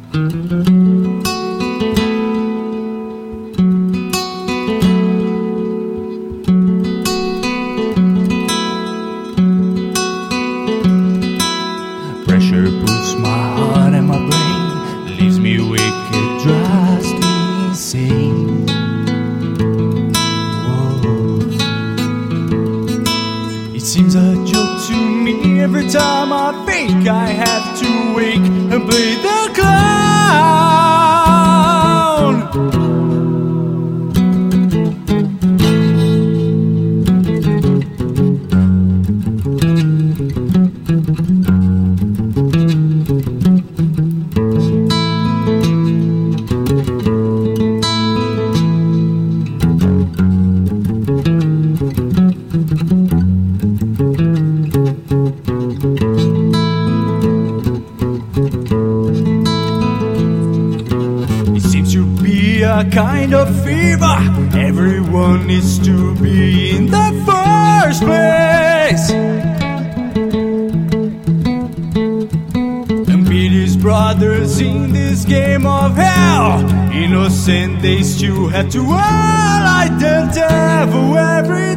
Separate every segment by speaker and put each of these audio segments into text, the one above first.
Speaker 1: Pressure puts my heart and my brain, leaves me weak, it drives me insane. Whoa. It seems a joke to me every time I think I have to wake and play the clown. A kind of fever, everyone needs to be in the first place, and beat his brothers in this game of hell. Innocent they still have to ally the devil every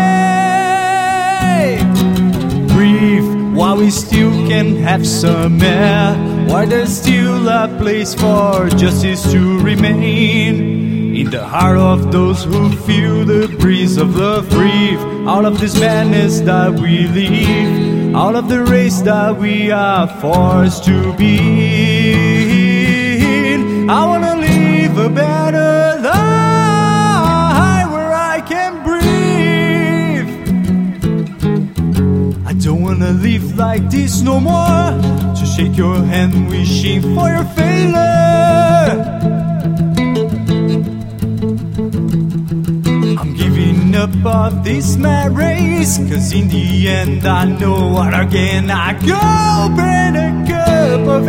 Speaker 1: day. Breathe while we still can have some air, while there's still a place for justice to remain. In the heart of those who feel the breeze of love, breathe out of this madness that we live, out of the race that we are forced to be in. I wanna live a better life where I can breathe. I don't wanna live like this no more, to shake your hand wishing for your failure. I'm giving up of this mad race, cause in the end I know what again I go burn a cup of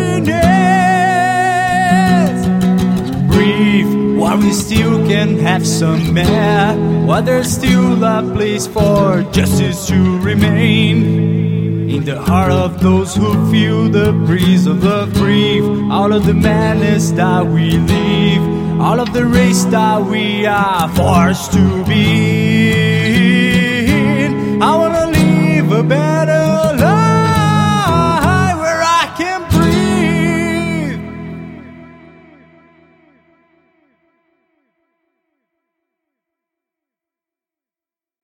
Speaker 1: emptiness. Breathe while we still can have some air, while there's still a place for justice to remain. In the heart of those who feel the breeze of love, breathe out of the madness that we live, out of the race that we are forced to be in. I wanna live a better